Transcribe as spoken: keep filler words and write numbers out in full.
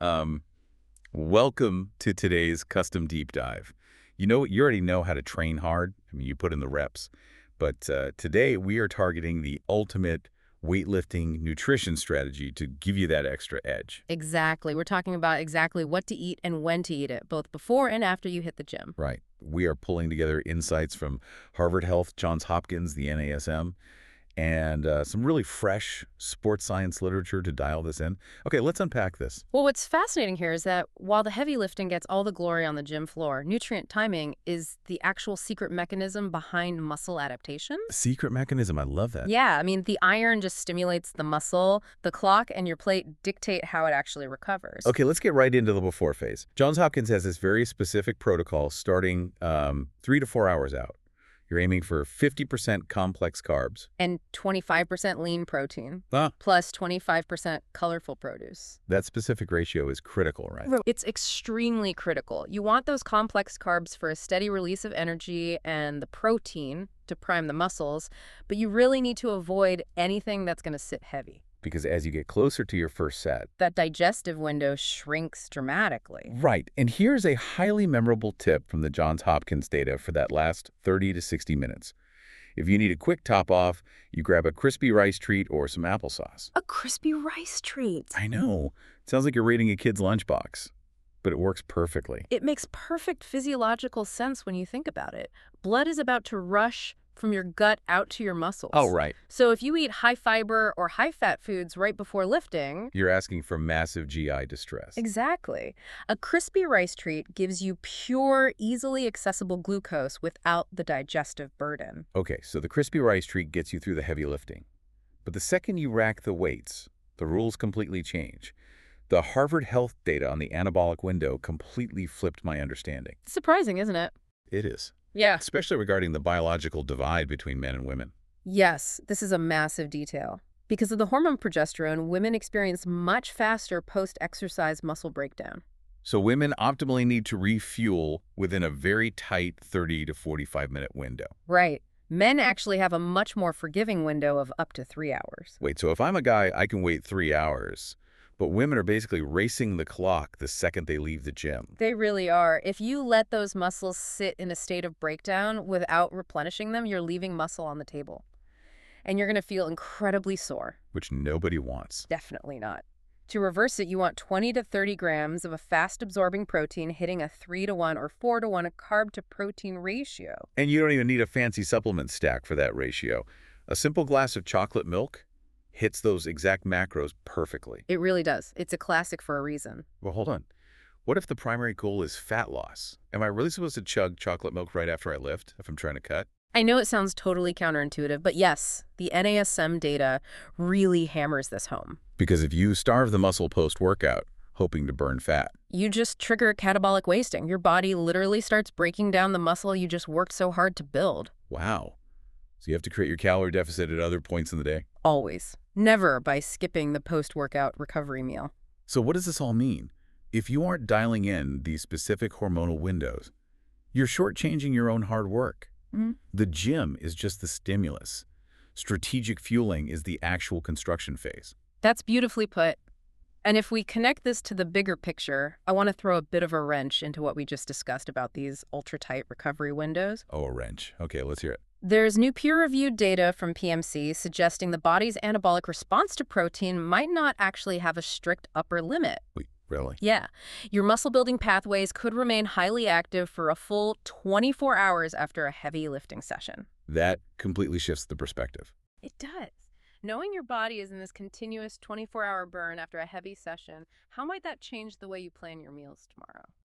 Um, welcome to today's custom deep dive. You know, you already know how to train hard. I mean, you put in the reps. But uh, today we are targeting the ultimate weightlifting nutrition strategy to give you that extra edge. Exactly. We're talking about exactly what to eat and when to eat it, both before and after you hit the gym. Right. We are pulling together insights from Harvard Health, Johns Hopkins, the N A S M, and uh, some really fresh sports science literature to dial this in. Okay, let's unpack this. Well, what's fascinating here is that while the heavy lifting gets all the glory on the gym floor, nutrient timing is the actual secret mechanism behind muscle adaptation. Secret mechanism, I love that. Yeah, I mean, the iron just stimulates the muscle. The clock and your plate dictate how it actually recovers. Okay, let's get right into the before phase. Johns Hopkins has this very specific protocol starting um, three to four hours out. You're aiming for fifty percent complex carbs. And twenty-five percent lean protein, Ah, plus twenty-five percent colorful produce. that specific ratio is critical, right? It's extremely critical. You want those complex carbs for a steady release of energy and the protein to prime the muscles, but you really need to avoid anything that's going to sit heavy. Because as you get closer to your first set. That digestive window shrinks dramatically. Right, and here's a highly memorable tip from the Johns Hopkins data for that last thirty to sixty minutes. If you need a quick top off, you grab a crispy rice treat or some applesauce. A crispy rice treat. I know, it sounds like you're raiding a kid's lunchbox, but it works perfectly. It makes perfect physiological sense when you think about it. Blood is about to rush from your gut out to your muscles. Oh, right. So if you eat high fiber or high fat foods right before lifting, You're asking for massive G I distress. exactly. A crispy rice treat gives you pure, easily accessible glucose without the digestive burden. Okay, so the crispy rice treat gets you through the heavy lifting. But the second you rack the weights, the rules completely change. The Harvard Health data on the anabolic window completely flipped my understanding. Surprising, isn't it? It is. Yeah. Especially regarding the biological divide between men and women. Yes, this is a massive detail. Because of the hormone progesterone, women experience much faster post-exercise muscle breakdown. So women optimally need to refuel within a very tight thirty to forty-five minute window. Right. Men actually have a much more forgiving window of up to three hours. Wait, so if I'm a guy, I can wait three hours, but women are basically racing the clock the second they leave the gym. They really are. If you let those muscles sit in a state of breakdown without replenishing them, you're leaving muscle on the table. And you're going to feel incredibly sore. Which nobody wants. Definitely not. To reverse it, you want twenty to thirty grams of a fast-absorbing protein hitting a three to one or four to one carb-to-protein ratio. And you don't even need a fancy supplement stack for that ratio. A simple glass of chocolate milk hits those exact macros perfectly. It really does. It's a classic for a reason. Well, hold on. What if the primary goal is fat loss? Am I really supposed to chug chocolate milk right after I lift if I'm trying to cut? I know it sounds totally counterintuitive, but yes, the N A S M data really hammers this home. Because if you starve the muscle post-workout, hoping to burn fat, You just trigger catabolic wasting. Your body literally starts breaking down the muscle you just worked so hard to build. wow. So you have to create your calorie deficit at other points in the day? Always. Never by skipping the post-workout recovery meal. So what does this all mean? If you aren't dialing in these specific hormonal windows, you're shortchanging your own hard work. Mhm. The gym is just the stimulus. Strategic fueling is the actual construction phase. That's beautifully put. And if we connect this to the bigger picture, I want to throw a bit of a wrench into what we just discussed about these ultra-tight recovery windows. Oh, a wrench. Okay, let's hear it. There's new peer-reviewed data from P M C suggesting the body's anabolic response to protein might not actually have a strict upper limit. Wait, really? Yeah, your muscle-building pathways could remain highly active for a full twenty-four hours after a heavy lifting session. That completely shifts the perspective. It does. Knowing your body is in this continuous twenty-four hour burn after a heavy session, how might that change the way you plan your meals tomorrow?